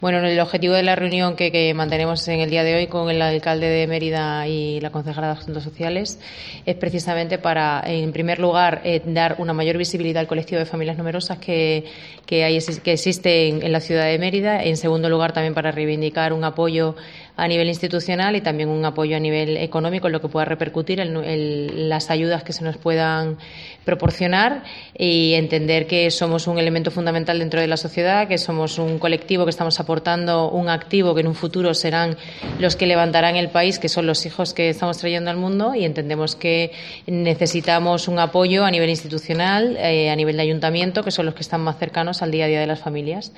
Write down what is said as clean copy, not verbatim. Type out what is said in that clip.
Bueno, el objetivo de la reunión que mantenemos en el día de hoy con el alcalde de Mérida y la concejala de Asuntos Sociales es precisamente para, en primer lugar, dar una mayor visibilidad al colectivo de familias numerosas que existe en la ciudad de Mérida. En segundo lugar, también para reivindicar un apoyo a nivel institucional y también un apoyo a nivel económico en lo que pueda repercutir en las ayudas que se nos puedan proporcionar, y entender que somos un elemento fundamental dentro de la sociedad, que somos un colectivo que estamos aportando un activo que en un futuro serán los que levantarán el país, que son los hijos que estamos trayendo al mundo, y entendemos que necesitamos un apoyo a nivel institucional, a nivel de ayuntamiento, que son los que están más cercanos al día a día de las familias.